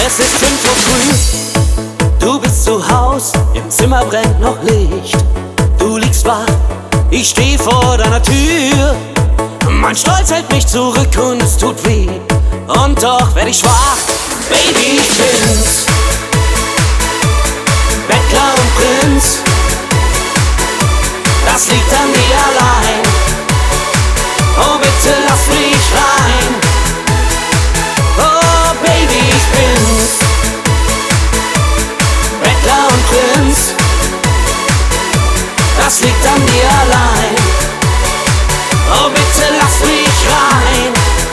Es ist 5 Uhr früh, du bist zu Haus, im Zimmer brennt noch Licht. Du liegst wach, ich steh vor deiner Tür. Mein Stolz hält mich zurück und es tut weh, und doch werd ich schwach. Baby, ich bin's, Bettler und Prinz. Das liegt an dir allein, oh bitte lass mich rein. Oh Baby, ich bin's, Bettler und Prinz. Das liegt an dir allein, oh bitte lass mich rein.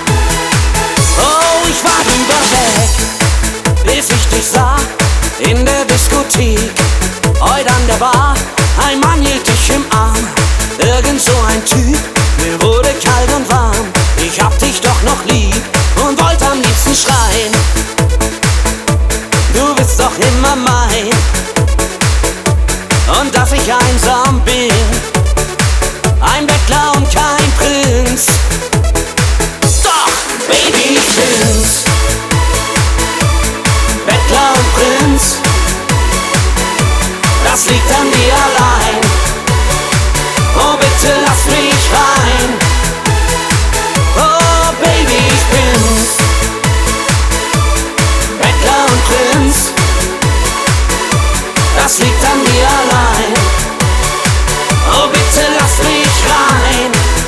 Oh, ich war drüber weg, bis ich dich sah in der Diskothek, heut an der Bar. Ein Mann hielt dich im Arm, irgend so ein Typ. Mir wurde kalt und warm, ich hab dich doch noch lieb und wollte am liebsten schreien. Du bist doch immer mein, und dass ich einsam bin, ein Bettler und kein Prinz. Doch, Baby, ich bin's, Bettler und Prinz. Das liegt an dir allein, oh bitte lass mich rein. Oh Baby, ich bin's, Bettler und Prinz. Das liegt an dir allein, oh bitte lass mich rein.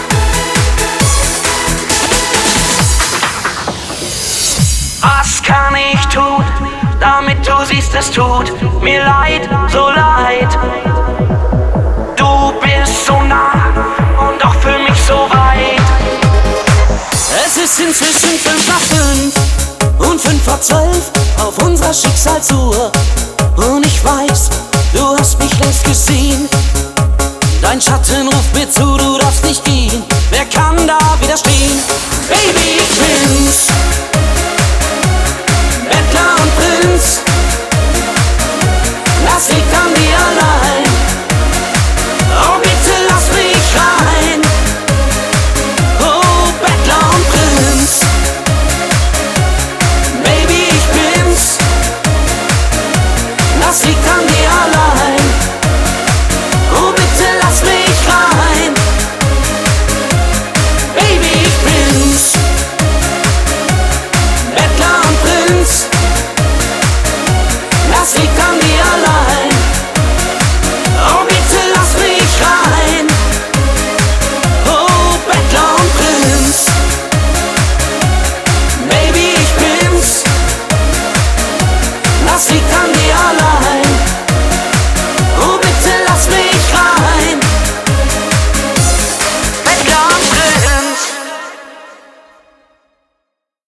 Was kann ich tun, damit du siehst, es tut mir leid, so leid. Du bist so nah und doch für mich so weit. Es ist inzwischen 5 nach 5 und 5 vor 12 auf unserer Schicksalsuhr. Und ich weiß, du hast mich längst gesehen. Dein Schatten ruft mir zu, du darfst nicht gehen. Wer kann da widerstehen? Baby, ich bin's,